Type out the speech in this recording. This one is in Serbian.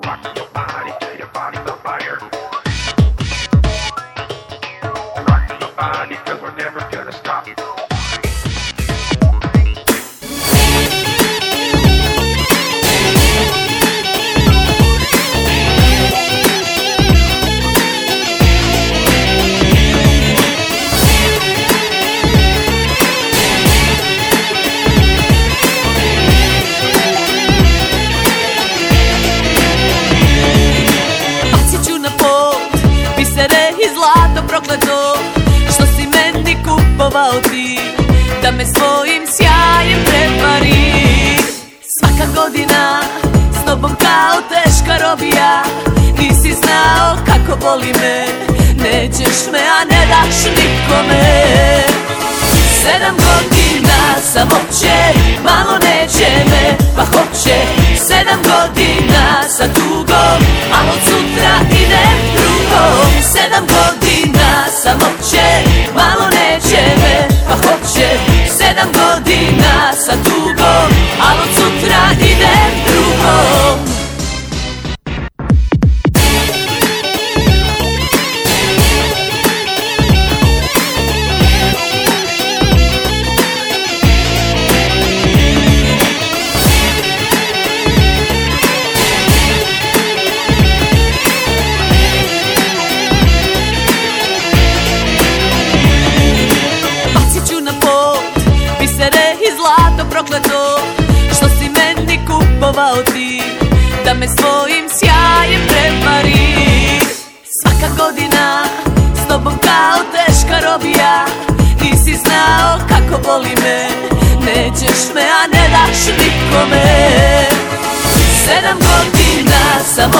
Prokleto, što si meni kupovao ti, da me svojim sjajem prepari. Svaka godina s tobom kao teška robija, nisi znao kako boli me, nećeš me a ne daš nikome. 7 godina sam opće, malo neće me, pa hoće. 7 godina sa tugom, a od sutra idem drugom. 7 godina sam opće, malo neće me, pa hoće. 7 godina sa tugom, a od sutra idem drugom. Prokleto, što si meni kupovao ti, da me svojim sjajem prepari. Svaka godina s tobom kao teška robija, nisi znao kako boli me, nećeš me a ne daš nikome. 7 godina sam